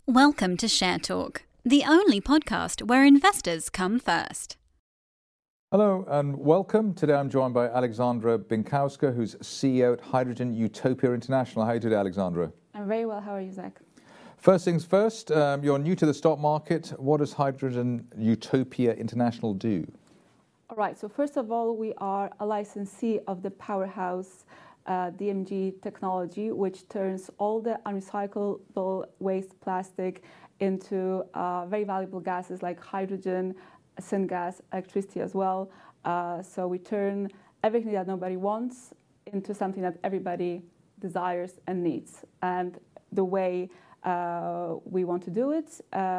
Welcome to Share Talk, the only podcast where investors come first. Hello and welcome. Today I'm joined by Alexandra Binkowska, who's CEO at Hydrogen Utopia International. How are you today, Alexandra? I'm very well. How are you, Zach? First things first, you're new to the stock market. What does Hydrogen Utopia International do? All right. So first of all, we are a licensee of the powerhouse DMG technology, which turns all the unrecyclable waste plastic into very valuable gases like hydrogen, syngas, electricity as well. So we turn everything that nobody wants into something that everybody desires and needs. And the way we want to do it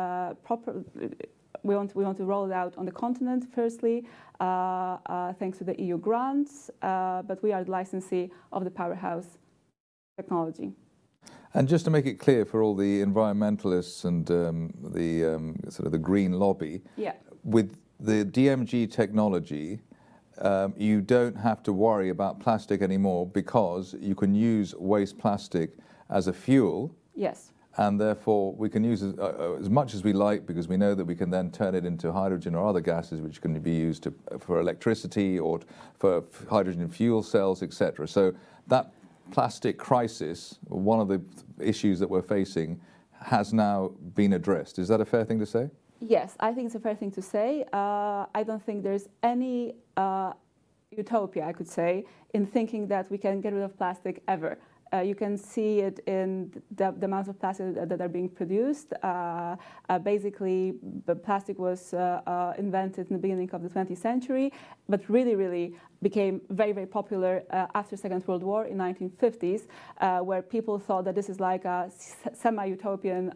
we want to roll it out on the continent firstly, thanks to the EU grants, but we are the licensee of the powerhouse technology. And just to make it clear for all the environmentalists and the sort of the green lobby, with the DMG technology, you don't have to worry about plastic anymore because you can use waste plastic as a fuel. Yes. And therefore, we can use as much as we like because we know that we can then turn it into hydrogen or other gases which can be used for electricity or for hydrogen fuel cells, etc. So that plastic crisis, one of the issues that we're facing, has now been addressed. Is that a fair thing to say? Yes, I think it's a fair thing to say. I don't think there's any utopia, I could say, in thinking that we can get rid of plastic ever. You can see it in the amount of plastic that are being produced. Basically, the plastic was invented in the beginning of the 20th century, but really became very, very popular after Second World War in 1950s, where people thought that this is like a semi-utopian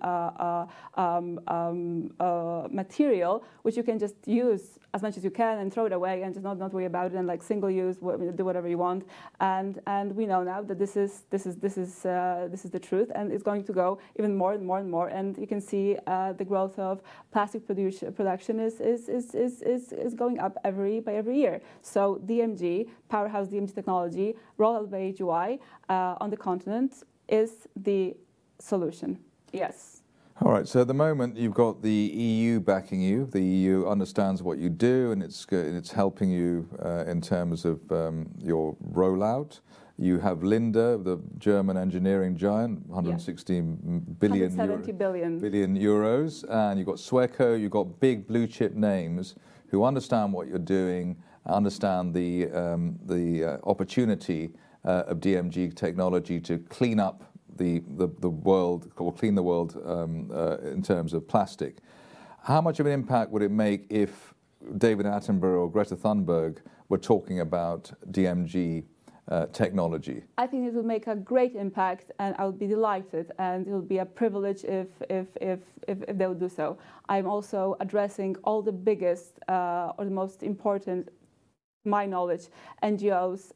material, which you can just use as much as you can and throw it away and just not worry about it and like single use, do whatever you want. And we know now that this is the truth, and it's going to go even more and more and more. And you can see the growth of plastic production is going up by every year. So DMG, powerhouse DMG technology, rolled out by AGY on the continent is the solution. Yes. All right, so at the moment you've got the EU backing you. The EU understands what you do, and it's helping you in terms of your rollout. You have Linde, the German engineering giant, 116 billion, 170 billion euros, and you've got Sweco. You've got big blue chip names who understand what you're doing, understand the opportunity of DMG technology to clean up the world, or clean the world in terms of plastic. How much of an impact would it make if David Attenborough or Greta Thunberg were talking about DMG technology? I think it will make a great impact, and I would be delighted, and it will be a privilege if they would do so. I'm also addressing all the biggest or the most important, to my knowledge, NGOs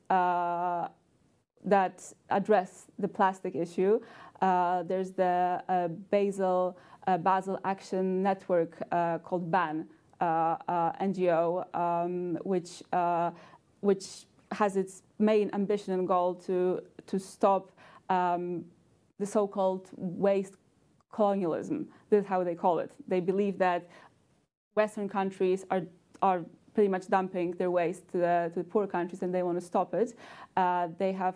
that address the plastic issue. There's the Basel Action Network called BAN NGO, which has its main ambition and goal to stop the so-called waste colonialism. This is how they call it. They believe that Western countries are pretty much dumping their waste to the poor countries, and they want to stop it. I'm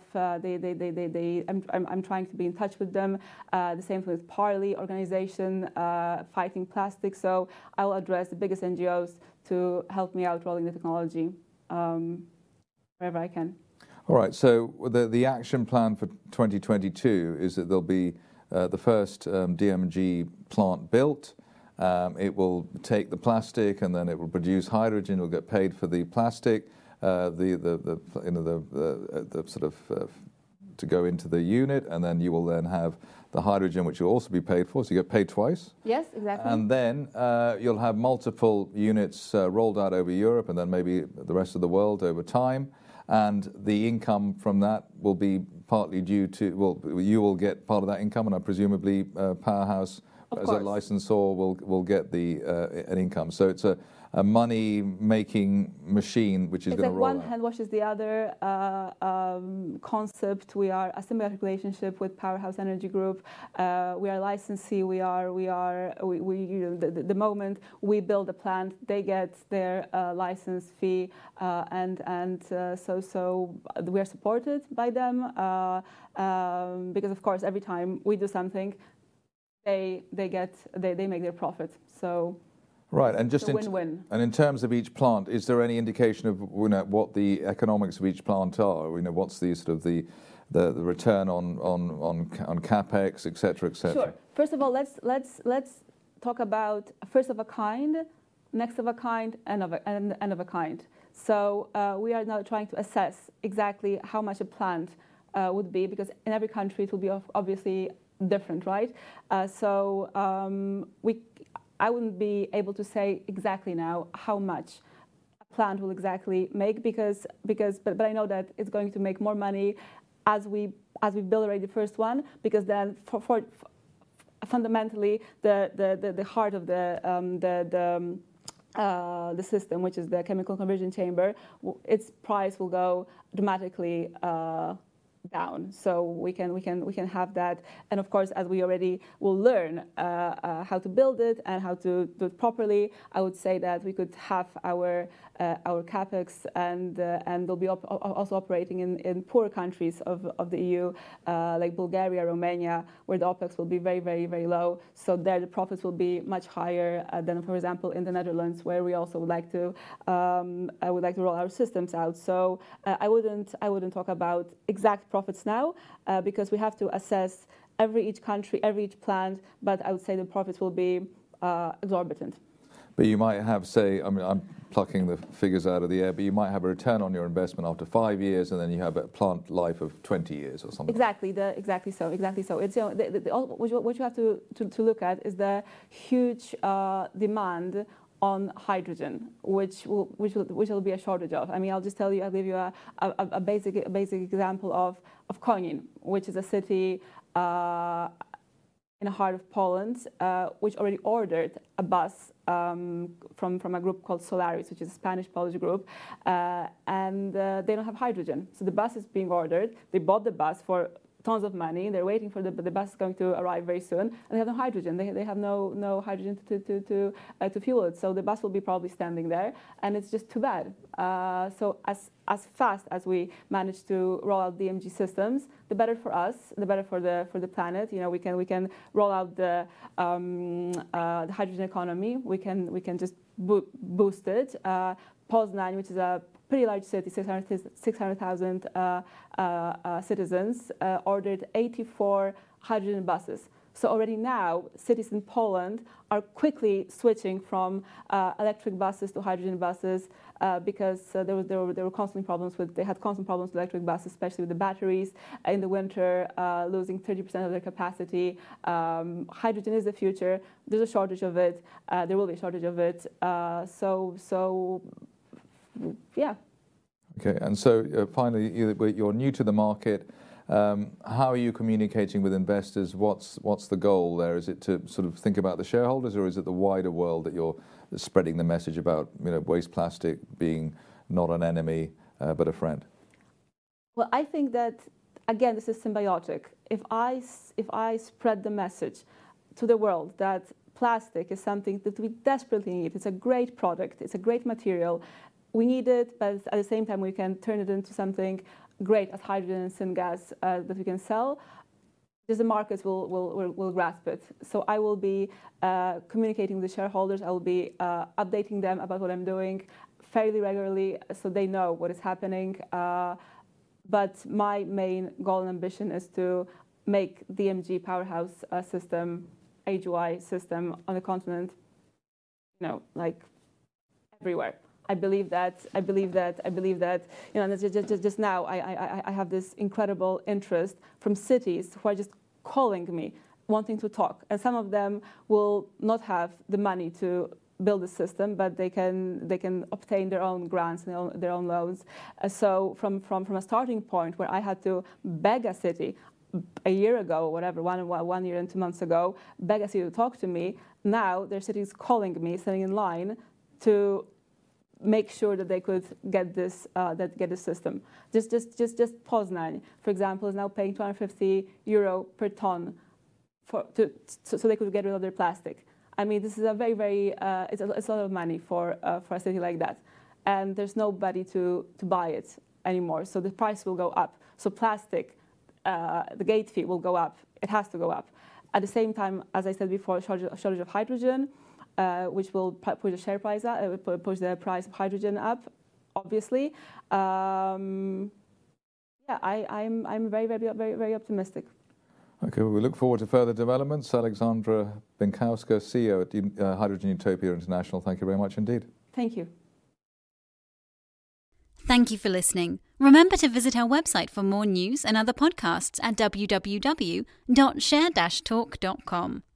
trying to be in touch with them. The same thing with Parley organization fighting plastic. So I will address the biggest NGOs to help me out rolling the technology wherever I can. All right. So the action plan for 2022 is that there'll be the first DMG plant built. It will take the plastic and then it will produce hydrogen. It'll get paid for the plastic, the sort of to go into the unit, and then you will then have the hydrogen, which will also be paid for. So you get paid twice. Yes, exactly. And then you'll have multiple units rolled out over Europe, and then maybe the rest of the world over time. And the income from that will be partly due to, well, you will get part of that income, and presumably Powerhouse, as a licensor, will get an income. So it's a money-making machine which is going to roll out. One hand washes the other concept. We are a symbiotic relationship with Powerhouse Energy Group. We are licensee. The moment we build a plant, they get their license fee, so we are supported by them because, of course, every time we do something, they make their profit. So. Right, and just win-win. And in terms of each plant, is there any indication of what the economics of each plant are? What's the sort of the return on capex, et cetera, et cetera? Sure. First of all, let's talk about first of a kind, next of a kind, and end of a kind. So we are now trying to assess exactly how much a plant would be, because in every country it will be obviously different, right? I wouldn't be able to say exactly now how much a plant will exactly make, but I know that it's going to make more money as we build already the first one, because then for fundamentally the heart of the system, which is the chemical conversion chamber, its price will go dramatically down, so we can have that. And of course, as we already will learn how to build it and how to do it properly, I would say that we could have our capex and they'll be also operating in poor countries of the EU, like Bulgaria, Romania, where the OPEX will be very, very, very low. So there the profits will be much higher than, for example, in the Netherlands, where we also would like to roll our systems out. So I wouldn't talk about exact profits now, because we have to assess each country, each plant, but I would say the profits will be exorbitant. But you might have, say, I mean, I'm plucking the figures out of the air, but you might have a return on your investment after 5 years, and then you have a plant life of 20 years or something. Exactly so. It's what you have to look at is the huge demand on hydrogen, which will be a shortage of. I mean, I'll just tell you. I'll give you a basic example of Konin, which is a city in the heart of Poland, which already ordered a bus from a group called Solaris, which is a Spanish-Polish group, and they don't have hydrogen. So the bus is being ordered. They bought the bus for tons of money. They're waiting for the bus is going to arrive very soon, and they have no hydrogen. They have no hydrogen to fuel it. So the bus will be probably standing there, and it's just too bad. So as fast as we manage to roll out DMG systems, the better for us, the better for the planet. We can roll out the hydrogen economy. We can just boost it. Poznań, which is a pretty large city, 600,000 citizens, ordered 84 hydrogen buses. So already now, cities in Poland are quickly switching from electric buses to hydrogen buses because there were constantly problems with electric buses, especially with the batteries in the winter, losing 30% of their capacity. Hydrogen is the future. There's a shortage of it. There will be a shortage of it. Yeah. Okay, and so finally, you're new to the market. How are you communicating with investors? What's the goal there? Is it to sort of think about the shareholders, or is it the wider world that you're spreading the message about waste plastic being not an enemy but a friend? Well, I think that again this is symbiotic. If I spread the message to the world that plastic is something that we desperately need, it's a great product, it's a great material. We need it, but at the same time, we can turn it into something great as hydrogen and syngas that we can sell. Just the markets will grasp it. So I will be communicating with the shareholders. I will be updating them about what I'm doing fairly regularly, so they know what is happening. But my main goal and ambition is to make DMG Powerhouse system, AGY system on the continent, like everywhere. I believe that. Just now, I have this incredible interest from cities who are just calling me, wanting to talk, and some of them will not have the money to build a system, but they can obtain their own grants and their own loans. So from a starting point where I had to beg a city a year ago, or whatever, 1 year and 2 months ago, beg a city to talk to me. Now their city is calling me, standing in line to make sure that they could get this system. Just Poznań, for example, is now paying €250 per ton so they could get rid of their plastic. I mean, this is a very it's a lot of money for a city like that, and there's nobody to buy it anymore. So the price will go up. So plastic, the gate fee will go up. It has to go up. At the same time, as I said before, shortage of hydrogen, which will push the share price up, push the price of hydrogen up, obviously. I'm very optimistic. Okay, well, we look forward to further developments. Aleksandra Bieńkowska, CEO at Hydrogen Utopia International, thank you very much indeed. Thank you. Thank you for listening. Remember to visit our website for more news and other podcasts at www.share-talk.com.